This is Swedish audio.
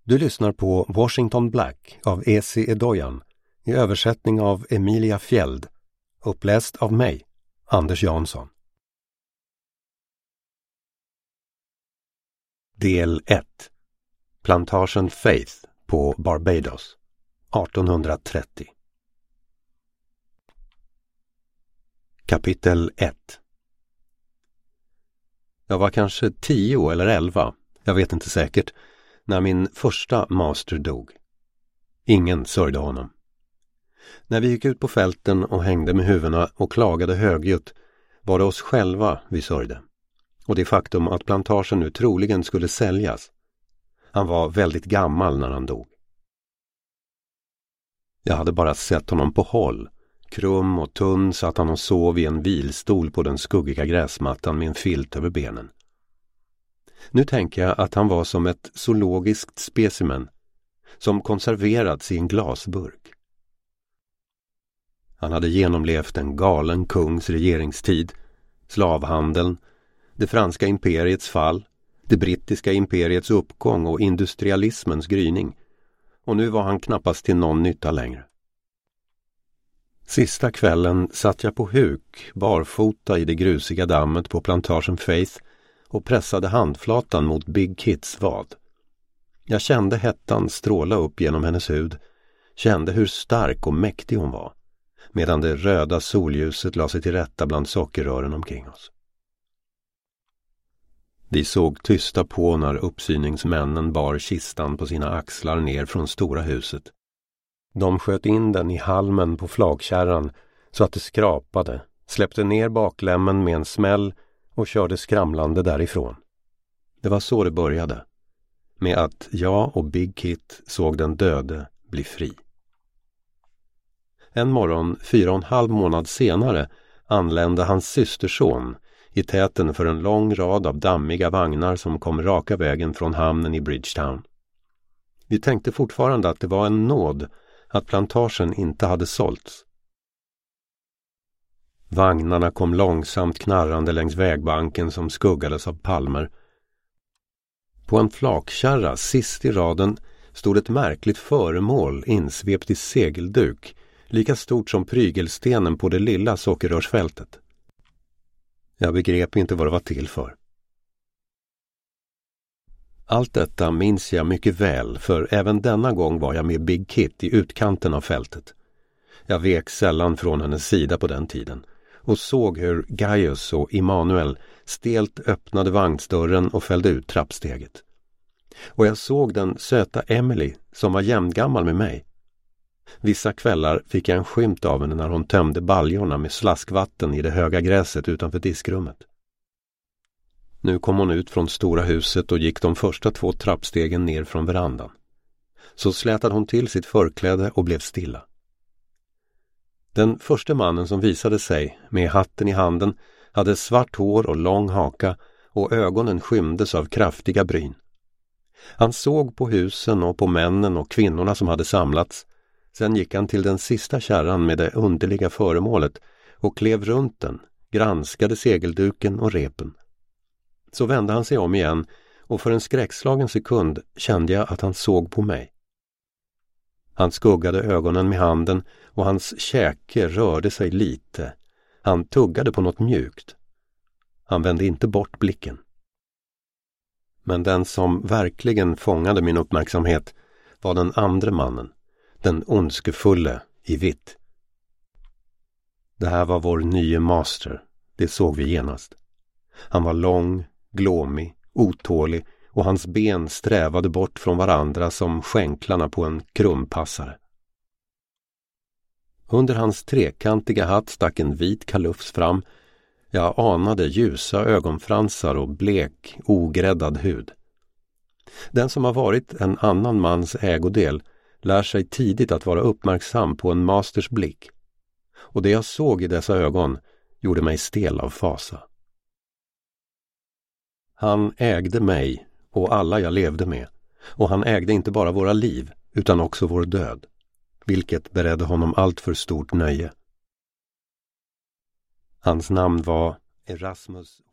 Du lyssnar på Washington Black av E.C. Edoyan i översättning av Emilia Fjeld, uppläst av mig, Anders Jansson. Del 1. Plantagen Faith på Barbados, 1830. Kapitel 1. Jag var kanske 10 eller 11, jag vet inte säkert, när min första master dog. Ingen sörjde honom. När vi gick ut på fälten och hängde med huvudena och klagade högljutt var det oss själva vi sörjde. Och det faktum att plantagen nu troligen skulle säljas. Han var väldigt gammal när han dog. Jag hade bara sett honom på håll. Krum och tunn satt han och sov i en vilstol på den skuggiga gräsmattan med en filt över benen. Nu tänker jag att han var som ett zoologiskt specimen som konserverats i en glasburk. Han hade genomlevt en galen kungs regeringstid, slavhandeln, det franska imperiets fall, det brittiska imperiets uppgång och industrialismens gryning, och nu var han knappast till någon nytta längre. Sista kvällen satt jag på huk, barfota i det grusiga dammet på plantagen Faith och pressade handflatan mot Big Kits vad. Jag kände hettan stråla upp genom hennes hud, kände hur stark och mäktig hon var, medan det röda solljuset la sig till rätta bland sockerrören omkring oss. Vi såg tysta på när uppsyningsmännen bar kistan på sina axlar ner från stora huset. De sköt in den i halmen på flagkärran så att det skrapade, släppte ner baklämmen med en smäll och körde skramlande därifrån. Det var så det började, med att jag och Big Kit såg den döde bli fri. En morgon, 4,5 månad senare, anlände hans systerson i täten för en lång rad av dammiga vagnar som kom raka vägen från hamnen i Bridgetown. Vi tänkte fortfarande att det var en nåd att plantagen inte hade sålts. Vagnarna kom långsamt knarrande längs vägbanken som skuggades av palmer. På en flakkärra sist i raden stod ett märkligt föremål insvept i segelduk, lika stort som prygelstenen på det lilla sockerrörsfältet. Jag begrep inte vad det var till för. Allt detta minns jag mycket väl, för även denna gång var jag med Big Kit i utkanten av fältet. Jag vek sällan från hennes sida på den tiden och såg hur Gaius och Immanuel stelt öppnade vagnsdörren och fällde ut trappsteget. Och jag såg den söta Emily som var jämngammal med mig. Vissa kvällar fick jag en skymt av henne när hon tömde baljorna med slaskvatten i det höga gräset utanför diskrummet. Nu kom hon ut från stora huset och gick de första 2 trappstegen ner från verandan. Så slätade hon till sitt förkläde och blev stilla. Den första mannen som visade sig med hatten i handen hade svart hår och lång haka och ögonen skymdes av kraftiga bryn. Han såg på husen och på männen och kvinnorna som hade samlats. Sen gick han till den sista kärran med det underliga föremålet och klev runt den, granskade segelduken och repen. Så vände han sig om igen och för en skräckslagen sekund kände jag att han såg på mig. Han skuggade ögonen med handen och hans käke rörde sig lite. Han tuggade på något mjukt. Han vände inte bort blicken. Men den som verkligen fångade min uppmärksamhet var den andra mannen, den ondskefulle i vitt. Det här var vår nye master, det såg vi genast. Han var lång, glåmig, otålig och hans ben strävade bort från varandra som skänklarna på en krumpassare. Under hans trekantiga hatt stack en vit kalufs fram. Jag anade ljusa ögonfransar och blek, ogräddad hud. Den som har varit en annan mans ägodel lär sig tidigt att vara uppmärksam på en masters blick. Och det jag såg i dessa ögon gjorde mig stel av fasa. Han ägde mig och alla jag levde med, och han ägde inte bara våra liv utan också vår död, vilket beredde honom allt för stort nöje. Hans namn var Erasmus